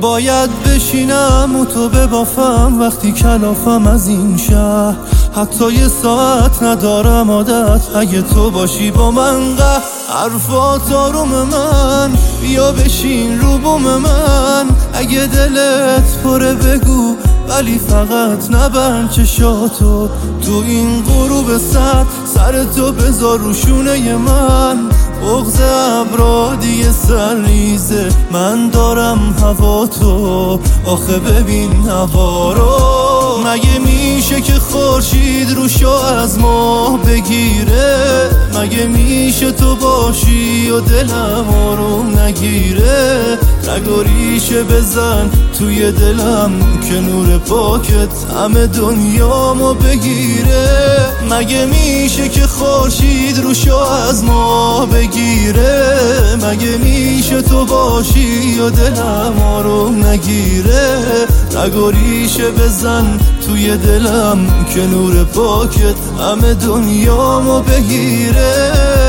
باید بشینم و تو ببافم وقتی کلافم از این شهر. حتی یه ساعت ندارم عادت اگه تو باشی با من. حرفات آروم من، بیا بشین رو بوم من. اگه دلت پره بگو ولی فقط نبند چشاتو. تو این غروب سر تو بذار رو شونه من. بغض ابرا دیگه سرریزه، من دارم هوا تو. آخه ببین هوا رو، مگه میشه که خورشید روشو از ما بگیره؟ مگه میشه تو باشی و دلم آروم نگیره؟ رگ و ریشه بزن توی دلم که نور پاکت همه دنیامو بگیره. مگه میشه که خورشید روشو از ما بگیره؟ مگه میشه تو باشی و دلم آروم نگیره؟ رگ و ریشه بزن توی دلم که نور پاکت همه دنیامو بگیره.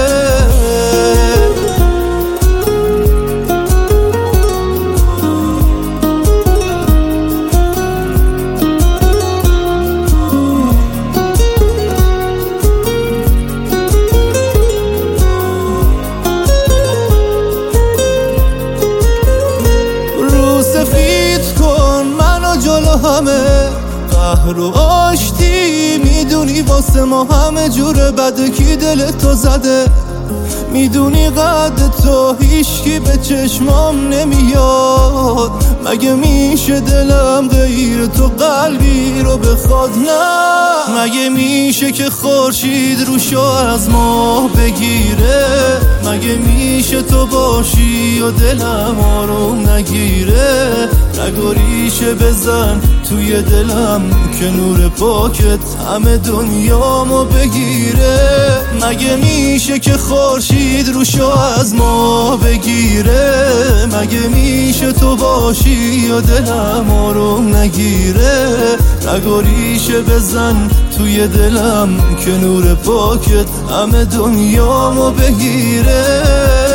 همه قهر و آشتی میدونی واسه ما همه جور بده. کی دل تو زده؟ میدونی قد تو هیچکی به چشمام نمیاد. مگه میشه دلم غیر تو قلبی رو بخواد؟ نه مگه میشه که خورشید روشو از ما بگیره؟ مگه میشه تو باشی و دلم آروم نگیره؟ رگ و ریشه بزن توی دلم که نور پاکت همه دنیامو بگیره. مگه میشه که خورشید روشو از ما بگیره؟ مگه میشه تو باشی و دلم آروم نگیره؟ رگ و ریشه بزن توی دلم که نور پاکت همه دنیامو بگیره.